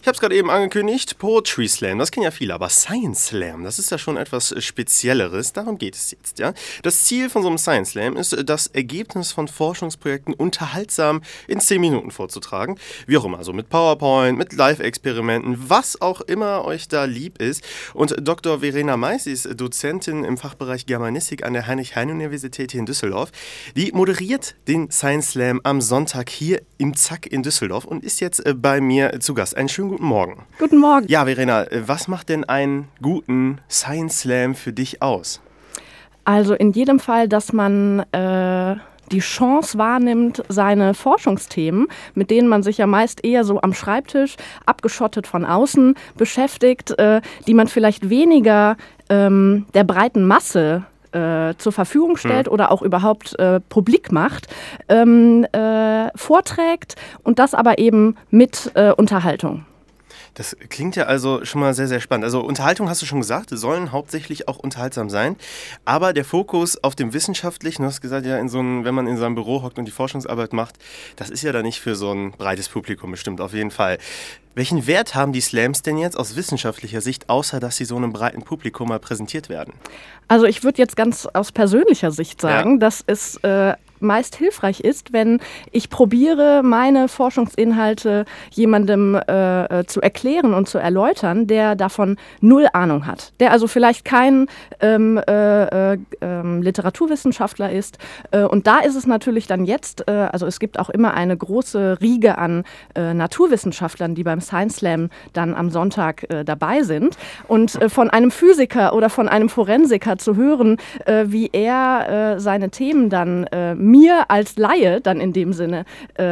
habe es gerade eben angekündigt, Poetry Slam, das kennen ja viele, aber Science Slam, das ist ja schon etwas Spezielleres, darum geht es jetzt, ja. Das Ziel von so einem Science Slam ist, das Ergebnis von Forschungsprojekten unterhaltsam in 10 Minuten vorzutragen, wie auch immer, also mit PowerPoint, mit Live-Experimenten, was auch immer euch da lieb ist. Und Dr. Verena Mais, sie ist Dozentin im Fachbereich Germanistik an der Heinrich-Heine-Universität hier in Düsseldorf, die moderiert den Science Slam am Sonntag hier im Zack in Düsseldorf und ist jetzt bei mir zu Gast. Einen schönen guten Morgen. Guten Morgen. Ja, Verena, was macht denn einen guten Science Slam für dich aus? Also in jedem Fall, dass man die Chance wahrnimmt, seine Forschungsthemen, mit denen man sich ja meist eher so am Schreibtisch, abgeschottet von außen beschäftigt, die man vielleicht weniger der breiten Masse zur Verfügung stellt oder auch überhaupt publik macht, vorträgt und das aber eben mit Unterhaltung. Das klingt ja also schon mal sehr, sehr spannend. Also Unterhaltung hast du schon gesagt, sollen hauptsächlich auch unterhaltsam sein. Aber der Fokus auf dem Wissenschaftlichen, du hast gesagt, ja, wenn man in seinem Büro hockt und die Forschungsarbeit macht, das ist ja dann nicht für so ein breites Publikum bestimmt, auf jeden Fall. Welchen Wert haben die Slams denn jetzt aus wissenschaftlicher Sicht, außer dass sie so einem breiten Publikum mal präsentiert werden? Also ich würde jetzt ganz aus persönlicher Sicht sagen, dass es meist hilfreich ist, wenn ich probiere, meine Forschungsinhalte jemandem zu erklären und zu erläutern, der davon null Ahnung hat. Der also vielleicht kein Literaturwissenschaftler ist. Und da ist es natürlich dann jetzt, also es gibt auch immer eine große Riege an Naturwissenschaftlern, die beim Science Slam dann am Sonntag dabei sind. Und von einem Physiker oder von einem Forensiker zu hören, wie er seine Themen dann mir als Laie dann in dem Sinne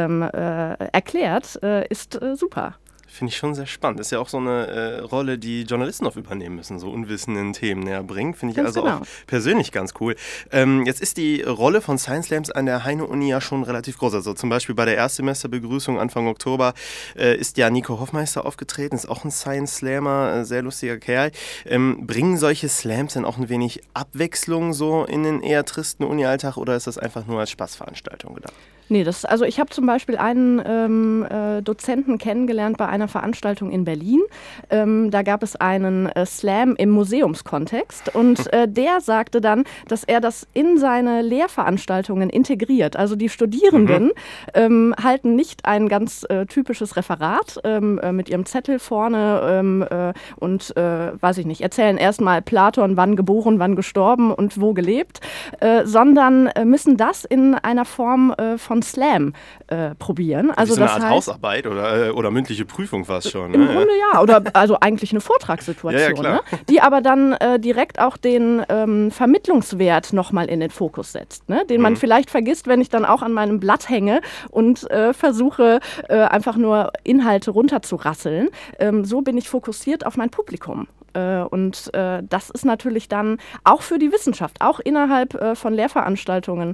erklärt, ist super. Finde ich schon sehr spannend. Ist ja auch so eine Rolle, die Journalisten oft übernehmen müssen, so unwissenden Themen näher bringen. Finde ich also auch persönlich ganz cool. Jetzt ist die Rolle von Science Slams an der Heine-Uni ja schon relativ groß. Also zum Beispiel bei der Erstsemesterbegrüßung Anfang Oktober ist ja Nico Hoffmeister aufgetreten, ist auch ein Science Slammer, sehr lustiger Kerl. Bringen solche Slams denn auch ein wenig Abwechslung so in den eher tristen Uni-Alltag oder ist das einfach nur als Spaßveranstaltung gedacht? Nee, also ich habe zum Beispiel einen Dozenten kennengelernt bei einer Veranstaltung in Berlin. Da gab es einen Slam im Museumskontext und der sagte dann, dass er das in seine Lehrveranstaltungen integriert. Also die Studierenden halten nicht ein ganz typisches Referat mit ihrem Zettel vorne und, weiß ich nicht, erzählen erstmal Platon, wann geboren, wann gestorben und wo gelebt, sondern müssen das in einer Form von Slam probieren. Also so eine Art Hausarbeit oder mündliche Prüfung fast schon. Im Grunde ja, oder also eigentlich eine Vortragssituation, ja, ne? Die aber dann direkt auch den Vermittlungswert nochmal in den Fokus setzt, ne? Den man vielleicht vergisst, wenn ich dann auch an meinem Blatt hänge und versuche einfach nur Inhalte runterzurasseln. So bin ich fokussiert auf mein Publikum. Und das ist natürlich dann auch für die Wissenschaft, auch innerhalb von Lehrveranstaltungen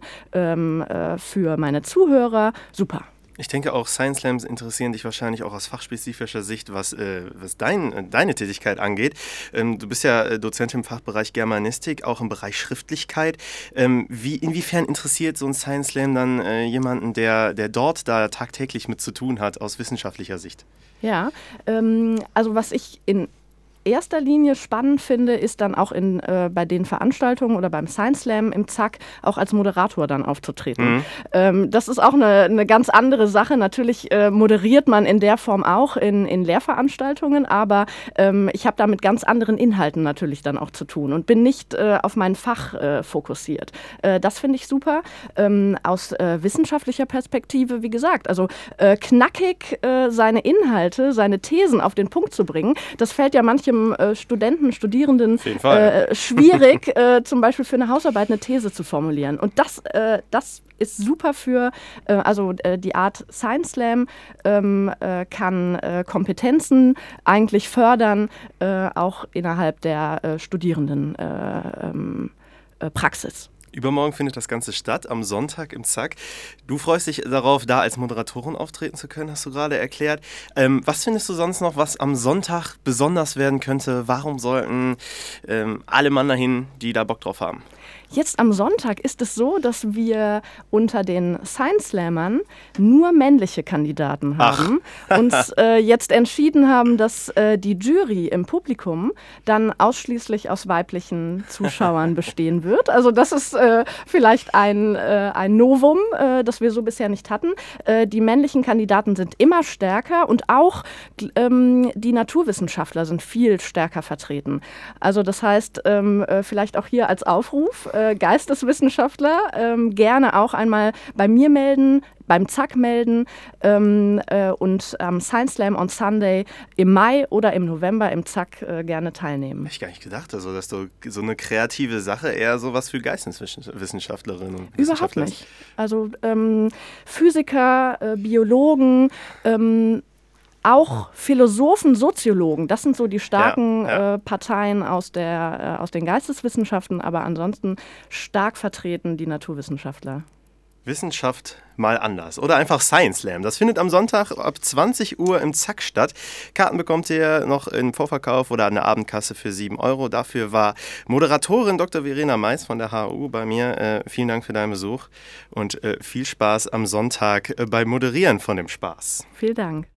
für meine Zuhörer super. Ich denke auch, Science Slams interessieren dich wahrscheinlich auch aus fachspezifischer Sicht, was deine Tätigkeit angeht. Du bist ja Dozent im Fachbereich Germanistik, auch im Bereich Schriftlichkeit. Inwiefern interessiert so ein Science Slam dann jemanden, der dort da tagtäglich mit zu tun hat, aus wissenschaftlicher Sicht? Ja, also was ich in erster Linie spannend finde, ist dann auch bei den Veranstaltungen oder beim Science Slam im Zack auch als Moderator dann aufzutreten. Das ist auch eine ganz andere Sache. Natürlich moderiert man in der Form auch in Lehrveranstaltungen, aber ich habe da mit ganz anderen Inhalten natürlich dann auch zu tun und bin nicht auf mein Fach fokussiert. Das finde ich super. Aus wissenschaftlicher Perspektive, wie gesagt, also knackig seine Inhalte, seine Thesen auf den Punkt zu bringen, das fällt ja manchen Studierenden schwierig, zum Beispiel für eine Hausarbeit eine These zu formulieren. Und das ist super für, die Art Science Slam kann Kompetenzen eigentlich fördern, auch innerhalb der Studierendenpraxis. Übermorgen findet das Ganze statt, am Sonntag im Zack. Du freust dich darauf, da als Moderatorin auftreten zu können, hast du gerade erklärt. Was findest du sonst noch, was am Sonntag besonders werden könnte? Warum sollten alle Mann dahin, die da Bock drauf haben? Jetzt am Sonntag ist es so, dass wir unter den Science-Slammern nur männliche Kandidaten haben. Uns jetzt entschieden haben, dass die Jury im Publikum dann ausschließlich aus weiblichen Zuschauern bestehen wird. Also das ist vielleicht ein Novum, das wir so bisher nicht hatten. Die männlichen Kandidaten sind immer stärker und auch die Naturwissenschaftler sind viel stärker vertreten. Also das heißt, vielleicht auch hier als Aufruf, Geisteswissenschaftler gerne auch einmal bei mir melden, beim ZAK melden und am Science Slam on Sunday im Mai oder im November im ZAK gerne teilnehmen. Hätte ich gar nicht gedacht, also dass du so eine kreative Sache eher sowas für Geisteswissenschaftlerinnen und Wissenschaftler. Überhaupt nicht. Also Physiker, Biologen, auch Philosophen, Soziologen, das sind so die starken Parteien aus den Geisteswissenschaften, aber ansonsten stark vertreten die Naturwissenschaftler. Wissenschaft mal anders. Oder einfach Science Slam. Das findet am Sonntag ab 20 Uhr im ZAK statt. Karten bekommt ihr noch im Vorverkauf oder an der Abendkasse für 7 Euro. Dafür war Moderatorin Dr. Verena Mais von der HU bei mir. Vielen Dank für deinen Besuch und viel Spaß am Sonntag beim Moderieren von dem Spaß. Vielen Dank.